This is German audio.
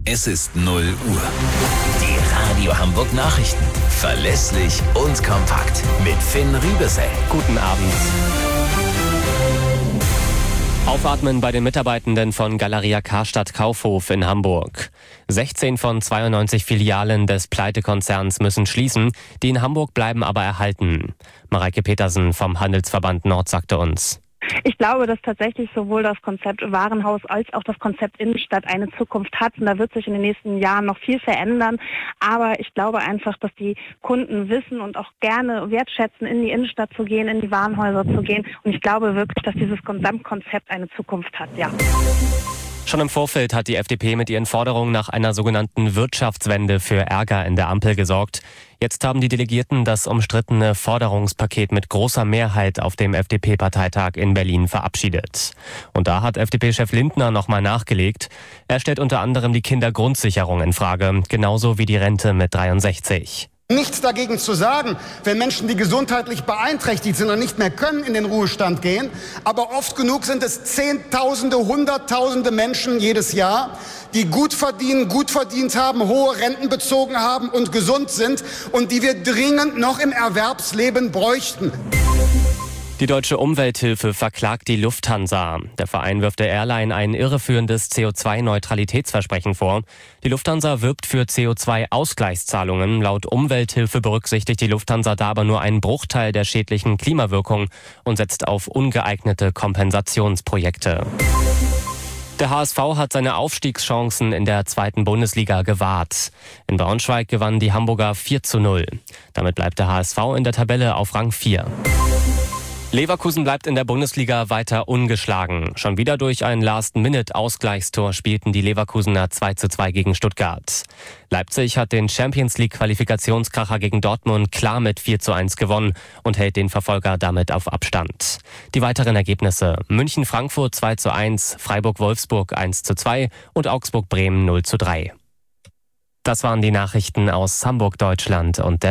Es ist 0 Uhr. Die Radio Hamburg Nachrichten. Verlässlich und kompakt. Mit Finn Riebesell. Guten Abend. Aufatmen bei den Mitarbeitenden von Galeria Karstadt Kaufhof in Hamburg. 16 von 92 Filialen des Pleitekonzerns müssen schließen. Die in Hamburg bleiben aber erhalten. Mareike Petersen vom Handelsverband Nord sagte uns: Ich glaube, dass tatsächlich sowohl das Konzept Warenhaus als auch das Konzept Innenstadt eine Zukunft hat. Und da wird sich in den nächsten Jahren noch viel verändern. Aber ich glaube einfach, dass die Kunden wissen und auch gerne wertschätzen, in die Innenstadt zu gehen, in die Warenhäuser zu gehen. Und ich glaube wirklich, dass dieses Gesamtkonzept eine Zukunft hat, ja. Schon im Vorfeld hat die FDP mit ihren Forderungen nach einer sogenannten Wirtschaftswende für Ärger in der Ampel gesorgt. Jetzt haben die Delegierten das umstrittene Forderungspaket mit großer Mehrheit auf dem FDP-Parteitag in Berlin verabschiedet. Und da hat FDP-Chef Lindner nochmal nachgelegt. Er stellt unter anderem die Kindergrundsicherung in Frage, genauso wie die Rente mit 63. Nichts dagegen zu sagen, wenn Menschen, die gesundheitlich beeinträchtigt sind und nicht mehr können, in den Ruhestand gehen. Aber oft genug sind es Zehntausende, Hunderttausende Menschen jedes Jahr, die gut verdienen, gut verdient haben, hohe Renten bezogen haben und gesund sind und die wir dringend noch im Erwerbsleben bräuchten. Die Deutsche Umwelthilfe verklagt die Lufthansa. Der Verein wirft der Airline ein irreführendes CO2-Neutralitätsversprechen vor. Die Lufthansa wirbt für CO2-Ausgleichszahlungen. Laut Umwelthilfe berücksichtigt die Lufthansa da aber nur einen Bruchteil der schädlichen Klimawirkung und setzt auf ungeeignete Kompensationsprojekte. Der HSV hat seine Aufstiegschancen in der 2. Bundesliga gewahrt. In Braunschweig gewannen die Hamburger 4:0. Damit bleibt der HSV in der Tabelle auf Rang 4. Leverkusen bleibt in der Bundesliga weiter ungeschlagen. Schon wieder durch ein Last-Minute-Ausgleichstor spielten die Leverkusener 2:2 gegen Stuttgart. Leipzig hat den Champions-League-Qualifikationskracher gegen Dortmund klar mit 4:1 gewonnen und hält den Verfolger damit auf Abstand. Die weiteren Ergebnisse: München-Frankfurt 2:1, Freiburg-Wolfsburg 1:2 und Augsburg-Bremen 0:3. Das waren die Nachrichten aus Hamburg, Deutschland und der